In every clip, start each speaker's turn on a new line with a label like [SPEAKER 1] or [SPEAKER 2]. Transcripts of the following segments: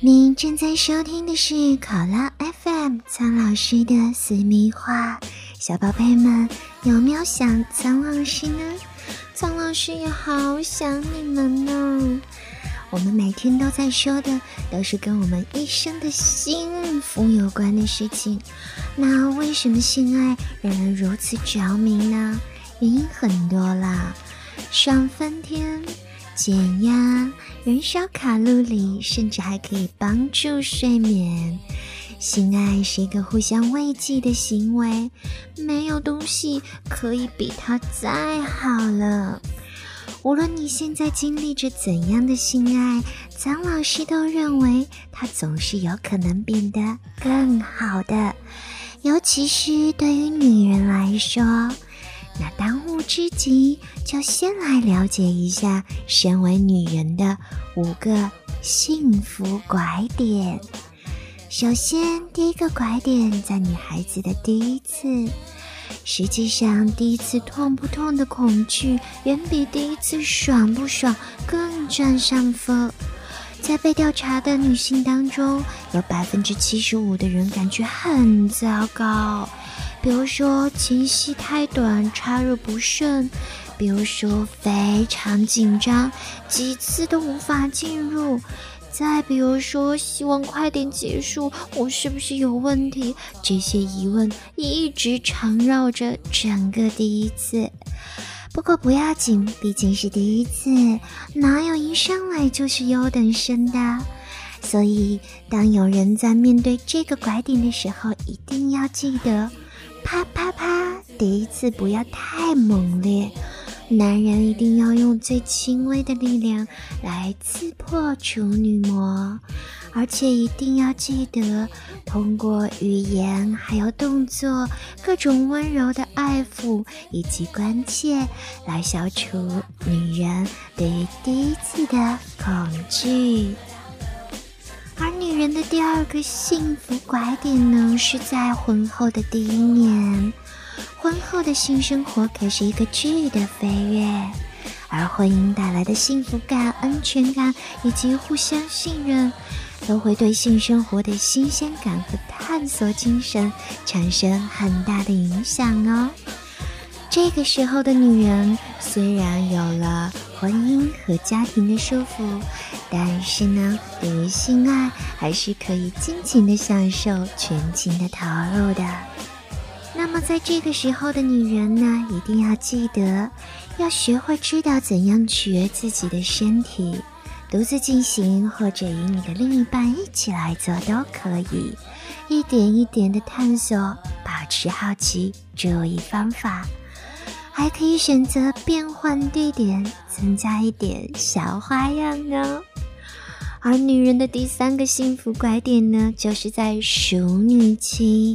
[SPEAKER 1] 你正在收听的是考拉 FM 苍老师的私密话。小宝贝们，有没有想苍老师呢？苍老师也好想你们呢。我们每天都在说的都是跟我们一生的幸福有关的事情，那为什么性爱让人如此着迷呢？原因很多啦，爽翻天，减压，燃烧卡路里，甚至还可以帮助睡眠。性爱是一个互相慰藉的行为，没有东西可以比它再好了。无论你现在经历着怎样的性爱，苍老师都认为它总是有可能变得更好的，尤其是对于女人来说。那当务之急，就先来了解一下身为女人的5个幸福拐点。首先，第一个拐点在女孩子的第一次。实际上，第一次痛不痛的恐惧远比第一次爽不爽更占上风。在被调查的女性当中，有 75% 的人感觉很糟糕，比如说前戏太短，插入不顺，比如说非常紧张，几次都无法进入，再比如说希望快点结束，我是不是有问题？这些疑问一直缠绕着整个第一次。不过不要紧，毕竟是第一次，哪有一上来就是优等生的？所以当有人在面对这个拐点的时候，一定要记得啪啪啪，第一次不要太猛烈，男人一定要用最轻微的力量来刺破处女膜，而且一定要记得通过语言还有动作，各种温柔的爱抚以及关切来消除女人对于第一次的恐惧。而女人的第2个幸福拐点呢，是在婚后的第1年。婚后的性生活可是一个质的飞跃，而婚姻带来的幸福感、安全感以及互相信任，都会对性生活的新鲜感和探索精神产生很大的影响哦。这个时候的女人虽然有了婚姻和家庭的束缚，但是呢，对于性爱还是可以尽情的享受，全情的投入的。那么在这个时候的女人呢，一定要记得要学会知道怎样取悦自己的身体，独自进行或者与你的另一半一起来做都可以，一点一点的探索，保持好奇，注意方法，还可以选择变换地点，增加一点小花样哦。而女人的第3个幸福拐点呢，就是在熟女期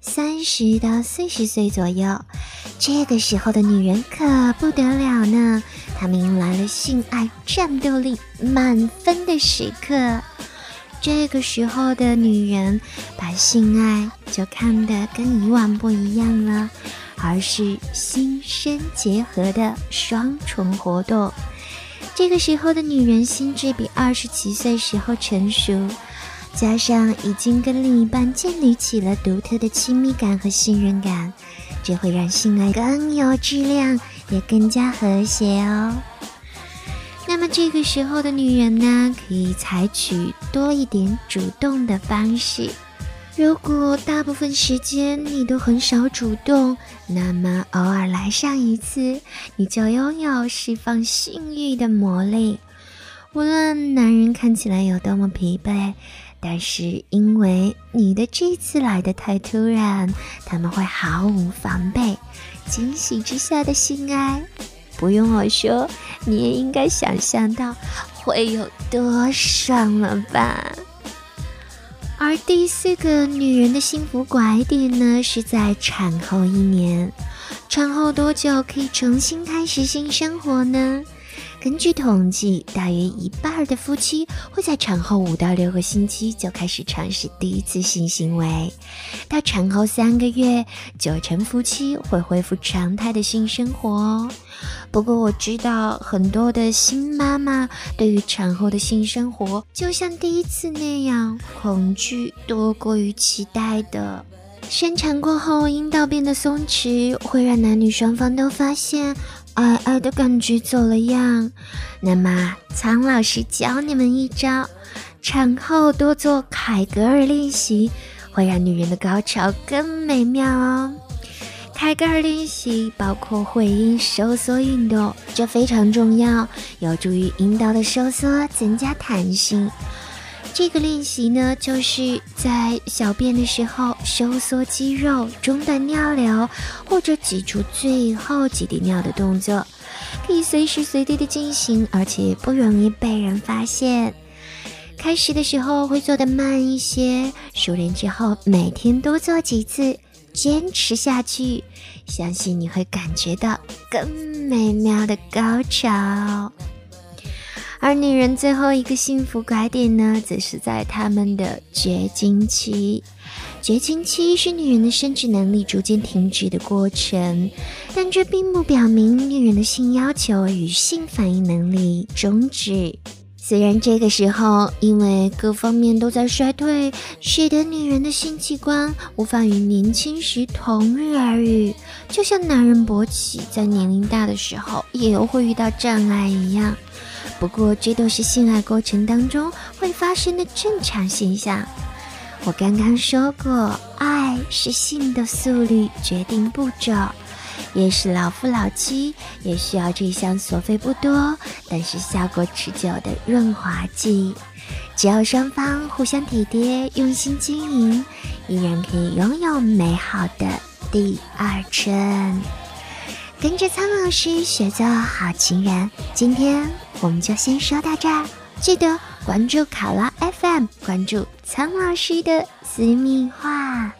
[SPEAKER 1] ，30到40岁左右。这个时候的女人可不得了呢，她们迎来了性爱战斗力满分的时刻。这个时候的女人把性爱就看得跟以往不一样了，而是心身结合的双重活动。这个时候的女人心智比27岁时候成熟，加上已经跟另一半建立起了独特的亲密感和信任感，这会让性爱更有质量，也更加和谐哦。那么这个时候的女人呢，可以采取多一点主动的方式。如果大部分时间你都很少主动，那么偶尔来上一次，你就拥有释放性欲的魔力。无论男人看起来有多么疲惫，但是因为你的这次来得太突然，他们会毫无防备，惊喜之下的性爱，不用我说，你也应该想象到会有多爽了吧。而第4个女人的幸福拐点呢，是在产后1年。产后多久可以重新开始性生活呢？ 根据统计，大约一半的夫妻会在产后5到6个星期就开始尝试第一次性行为，到产后3个月，9成夫妻会恢复常态的性生活哦。不过我知道很多的新妈妈对于产后的性生活就像第一次那样恐惧多过于期待的。生产过后阴道变得松弛，会让男女双方都发现爱爱的感觉走了样。那么苍老师教你们一招，产后多做凯格尔练习，会让女人的高潮更美妙哦。凯格尔练习包括会阴收缩运动，这非常重要，有助于阴道的收缩，增加弹性。这个练习呢，就是在小便的时候收缩肌肉，中断尿流，或者挤出最后几滴尿的动作，可以随时随地的进行，而且不容易被人发现。开始的时候会做得慢一些，熟练之后每天多做几次，坚持下去，相信你会感觉到更美妙的高潮。而女人最后一个幸福拐点呢，则是在她们的绝经期。绝经期是女人的生殖能力逐渐停止的过程，但这并不表明女人的性要求与性反应能力终止。虽然这个时候因为各方面都在衰退，使得女人的性器官无法与年轻时同日而语，就像男人勃起在年龄大的时候也会遇到障碍一样。不过这都是性爱过程当中会发生的正常现象。我刚刚说过，爱是性的速率决定步骤，也是老夫老妻也需要这项所费不多但是效果持久的润滑剂。只要双方互相体贴，用心经营，依然可以拥有美好的第二春。跟着苍老师学做好情人，今天我们就先说到这儿。记得关注考拉 FM， 关注苍老师的私密话。